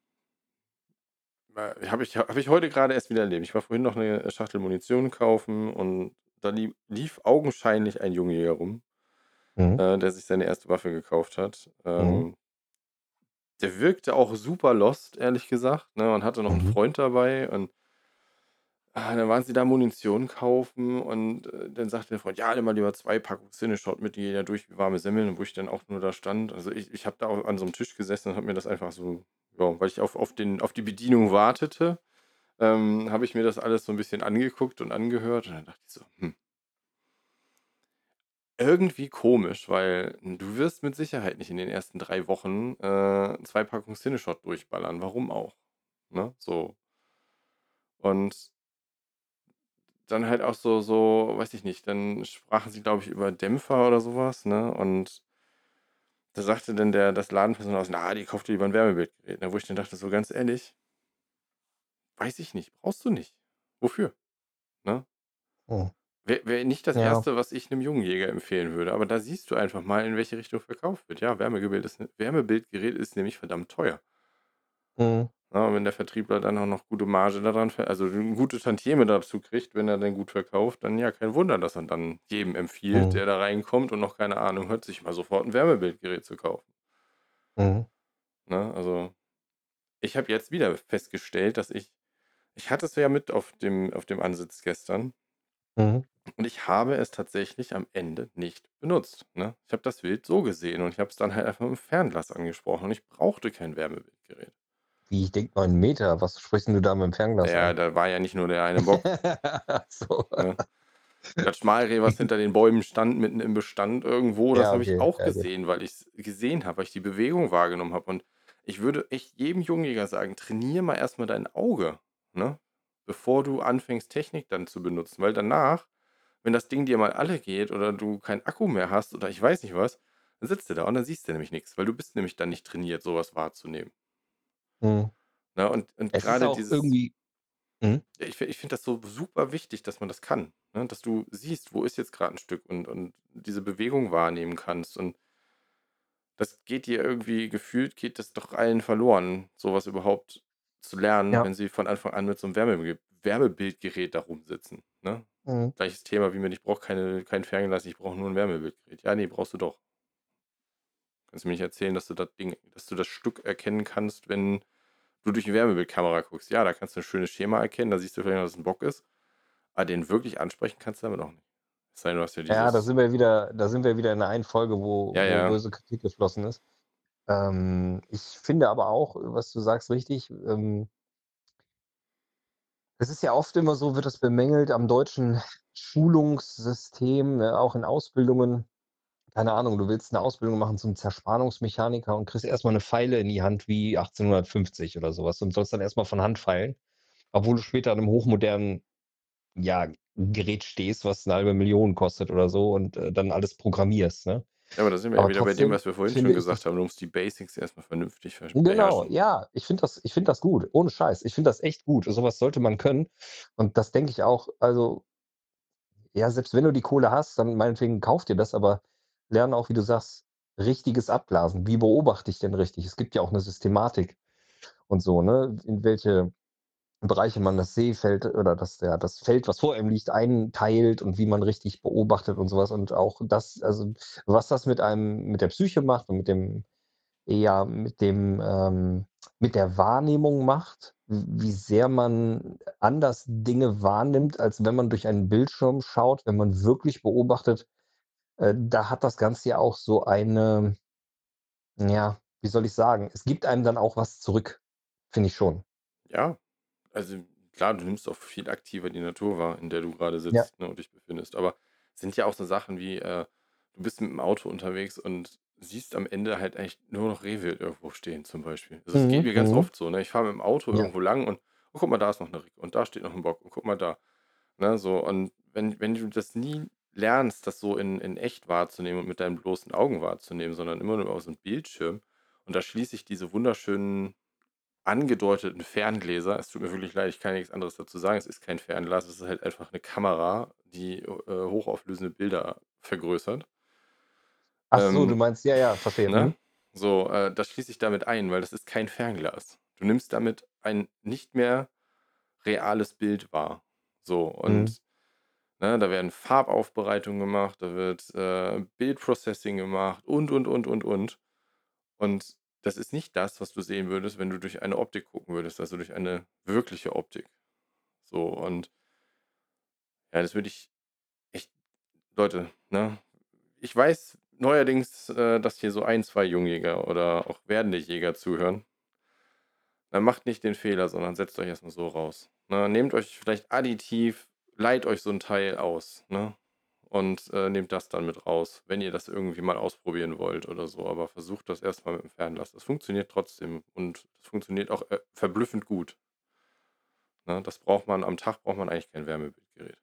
habe ich heute grade erst wieder erlebt. Ich war vorhin noch 'ne Schachtel Munition kaufen und da lief augenscheinlich ein Junge rum, mhm, der sich seine erste Waffe gekauft hat. mhm, Der wirkte auch super lost, ehrlich gesagt, ne, und hatte noch 'n mhm, Freund dabei und dann waren sie da Munition kaufen und, dann sagte der Freund: „Ja, nimm mal lieber 2 Packungen Cineshot mit, die gehen ja durch wie warme Semmeln“, und wo ich dann auch nur da stand, also, ich habe da auch an so 'nem Tisch gesessen und habe mir das einfach so, ja, weil ich auf die Bedienung wartete, habe ich mir das alles so 'n bisschen angeguckt und angehört und dann dachte ich so: irgendwie komisch, weil du wirst mit Sicherheit nicht in den ersten 3 Wochen, 2 Packungen Cineshot durchballern. Warum auch, ne, so. Und dann halt auch so, weiß ich nicht, dann sprachen sie, glaube ich, über Dämpfer oder sowas, ne? Und da sagte dann das Ladenpersonal so: „Na, die kauft ihr lieber 'n Wärmebildgerät“, ne? Wo ich dann dachte, so ganz ehrlich, weiß ich nicht, brauchst du nicht. Wofür, ne? mhm. Wäre nicht das Ja, Erste, was ich 'nem jungen Jäger empfehlen würde, aber da siehst du einfach mal, in welche Richtung verkauft wird. Ja, Wärmebildgerät ist nämlich verdammt teuer. mhm, Ne, und wenn der Vertriebler dann auch noch gute Marge daran ver also 'ne gute Tantieme dazu kriegt, wenn er denn gut verkauft, dann ja, kein Wunder, dass er dann jedem empfiehlt, mhm, der da reinkommt und noch keine Ahnung hat, sich mal sofort 'n Wärmebildgerät zu kaufen, mhm, ne? Also, ich habe jetzt wieder festgestellt, dass ich hatte es ja mit auf dem Ansitz gestern mhm, und ich habe es tatsächlich am Ende nicht benutzt, ne? Ich habe das Wild so gesehen und ich habe es dann halt einfach mit'm Fernglas angesprochen und ich brauchte kein Wärmebildgerät. Wie, ich denke 9 Meter, was sprichst 'n du da mit'm Fernglas Ja, an? da war ja nicht nur der eine Bock, Ach so. ne? Das Schmalreh, was hinter den Bäumen stand, mitten im Bestand irgendwo, das Ja, habe ich okay, auch ja gut. gesehen, weil ich's gesehen habe, weil ich die Bewegung wahrgenommen habe. Und ich würde echt jedem Jungjäger sagen: „Trainiere mal erst mal dein Auge, ne, bevor du anfängst, Technik dann zu benutzen.“ Weil danach, wenn das Ding dir mal alle geht oder du keinen Akku mehr hast oder ich weiß nicht was, dann sitzt du da und dann siehst du nämlich nix, weil du bist nämlich dann nicht trainiert, so was wahrzunehmen, Mhm. ne? Und Es ist grade auch dieses irgendwie mhm, ja, ich finde das so super wichtig, dass man das kann, ne? Dass du siehst, wo ist jetzt gerade ein Stück und diese Bewegung wahrnehmen kannst. Und das geht dir irgendwie gefühlt geht das doch allen verloren, sowas überhaupt zu lernen, ja, wenn sie von Anfang an mit so 'nem Wärmebildgerät da rumsitzen, ne? mhm, Gleiches Thema wie mit: „Ich brauche kein Fernglas, ich brauche nur ein Wärmebildgerät.“ Ja, ne, brauchst du doch. Kannst du mir nicht erzählen, dass du das Stück erkennen kannst, wenn du durch 'ne Wärmebildkamera guckst. Ja, da kannst du 'n schönes Schema erkennen, da siehst du vielleicht noch, dass es 'n Bock ist. Aber den wirklich ansprechen kannst du damit auch nicht. Es sei denn, du hast ja ja, dieses da sind wir wieder in der einen Folge, ja, wo ja. böse Kritik geflossen ist. Ich finde aber auch, was du sagst, richtig, es ist ja oft immer so, wird das bemängelt am deutschen Schulungssystem, ne, auch in Ausbildungen. Keine Ahnung, du willst 'ne Ausbildung machen zum Zerspannungsmechaniker und kriegst erst mal 'ne Feile in die Hand wie 1850 oder so was und sollst dann erst mal von Hand feilen, obwohl du später an 'nem hochmodernen, ja, Gerät stehst, was 'ne 1.000.000 kostet oder so und, dann alles programmierst, ne? Ja, aber da sind wir ja Aber wieder bei dem, trotzdem was wir vorhin schon finde ich gesagt das haben. Du musst die Basics erst mal vernünftig genau, beherrschen. ja, ich finde das gut, ohne Scheiß. Ich finde das echt gut. So was sollte man können und das denke ich auch, also, ja, selbst wenn du die Kohle hast, dann meinetwegen kauf dir das, aber lerne auch, wie du sagst, richtiges Abblasen. Wie beobachte ich denn richtig? Es gibt ja auch 'ne Systematik und so, ne? In welche Bereiche man das Seefeld oder das Feld, was vor einem liegt, einteilt und wie man richtig beobachtet und sowas. Und auch das, also, was das mit der Psyche macht und mit der Wahrnehmung macht, wie sehr man anders Dinge wahrnimmt, als wenn man durch einen Bildschirm schaut, wenn man wirklich beobachtet. Da hat das Ganze ja auch so eine, ja, wie soll ich sagen? Es gibt einem dann auch was zurück, finde ich schon. Ja, also klar, du nimmst auch viel aktiver die Natur wahr, in der du gerade Ja. sitzt, ne, und dich befindest. Aber es sind ja auch so Sachen wie, du bist mit dem Auto unterwegs und siehst am Ende halt eigentlich nur noch Rehwild irgendwo stehen zum Beispiel. Also es geht Mhm, mir ganz mhm. oft so, ne? Ich fahre mit dem Auto Ja. irgendwo lang und oh, guck mal, da ist noch eine Ricke und da steht noch ein Bock und guck mal da. Ne, so. Und wenn du das nie lernst, das so in echt wahrzunehmen und mit deinen bloßen Augen wahrzunehmen, sondern immer nur aus 'nem Bildschirm, und da schließe ich diese wunderschönen angedeuteten Ferngläser. Es tut mir wirklich leid, ich kann nichts anderes dazu sagen. Es ist kein Fernglas, es ist halt einfach eine Kamera, die, hochauflösende Bilder vergrößert. Ach so, du Ähm, meinst, ja, ja, verstehe. ne? Mhm. So, das schließe ich damit ein, weil das ist kein Fernglas. Du nimmst damit ein nicht mehr reales Bild wahr. So, Mhm. und, ne, da werden Farbaufbereitungen gemacht, da wird, Bildprocessing gemacht und. Und das ist nicht das, was du sehen würdest, wenn du durch eine Optik gucken würdest, also durch eine wirkliche Optik. So, und ja, das würde ich echt, Leute, ne? Ich weiß neuerdings, dass hier so ein, 2 Jungjäger oder auch werdende Jäger zuhören. Dann macht nicht den Fehler, sondern setzt euch erstmal so raus. Ne? Nehmt euch vielleicht additiv, leiht euch so ein Teil aus, ne? Und, nehmt das dann mit raus, wenn ihr das irgendwie mal ausprobieren wollt oder so. Aber versucht das erstmal mit dem Fernglas. Das funktioniert trotzdem und das funktioniert auch, verblüffend gut, ne? Am Tag braucht man eigentlich kein Wärmebildgerät.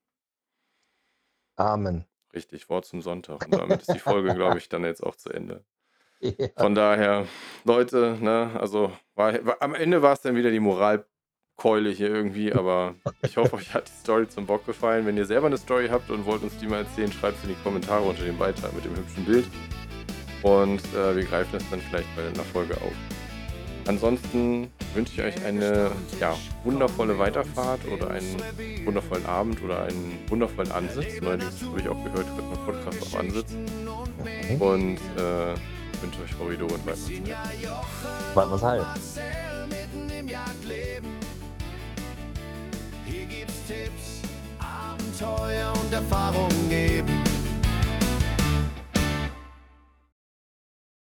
Amen. Richtig, Wort zum Sonntag. Und damit ist die Folge, glaube ich, dann jetzt auch zu Ende. Ja. Von daher, Leute, ne, also am Ende war es dann wieder die Moralkeule hier irgendwie, aber ich hoffe, euch hat die Story zum Bock gefallen. Wenn ihr selber eine Story habt und wollt uns die mal erzählen, schreibt es in die Kommentare unter dem Beitrag mit dem hübschen Bild. Und wir greifen das dann vielleicht bei einer Folge auf. Ansonsten wünsche ich euch eine, ja, wundervolle Weiterfahrt oder einen wundervollen Abend oder einen wundervollen Ansitz. Neuerdings habe ich auch gehört, hört man Podcast auf Ansitz. Mhm. Und wünsche euch Horrido und Weihnachtszeit. Wart was halt. Hier gibt's Tipps, Abenteuer und Erfahrungen geben.